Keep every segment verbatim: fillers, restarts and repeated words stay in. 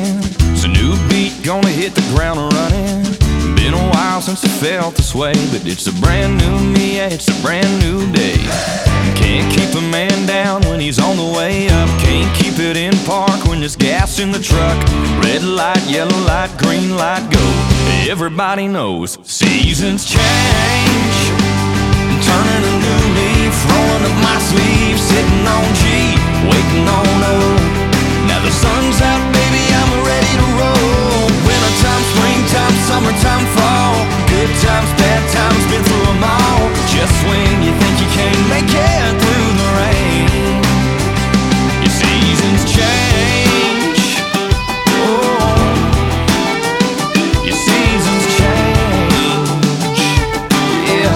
running. It's a new beat, gonna hit the ground running. Been a while since I felt this way, but it's a brand new me, yeah, it's a brand new day. Can't keep a man down when he's on the way up. Can't keep it in park when there's gas in the truck. Red light, yellow light, green light, go. Everybody knows seasons change. I'm turning a new leaf, rolling up my sleeves, sitting on G, waiting on O. Now the sun's out, baby, I'm ready to roll. Wintertime, springtime, summertime, fall. Good times, bad times, been through them all. Just when you think you can't make it through the rain, your seasons change. Oh, your seasons change. Yeah.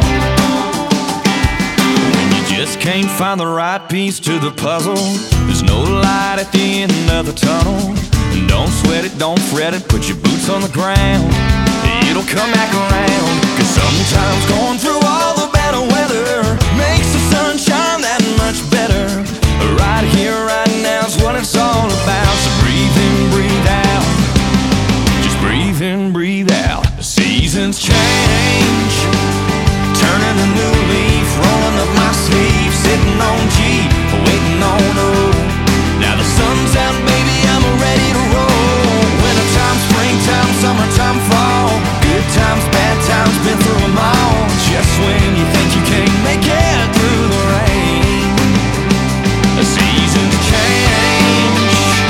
When you just can't find the right piece to the puzzle, there's no light at the end of the tunnel. Don't sweat it, don't fret it, put your boots on the ground. It'll come back around. Cause sometimes going through all the bad weather makes the sunshine that much better. Right here, right now is what it's all about. So breathe in, breathe out. Just breathe in, breathe out. The seasons change. Turning a new leaf, rolling up my sleeve, sitting on G, waiting on O. Now the sun's out, baby, I'm ready to roll. Wintertime, springtime, summertime, fall. Good times, bad times, been through them all. Just when you think you can't make it through the rain, the seasons change.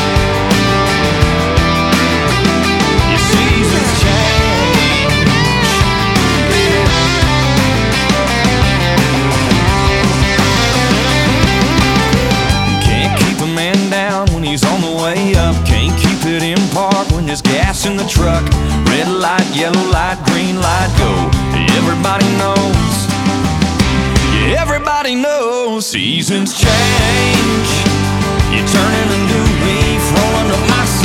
Your seasons change. Yeah. Can't keep a man down when he's on the way up. Can't keep it in park when there's gas in the truck. Red light, yellow light, green light, go. Everybody knows, yeah, everybody knows seasons change. You're turning a new leaf, rolling up my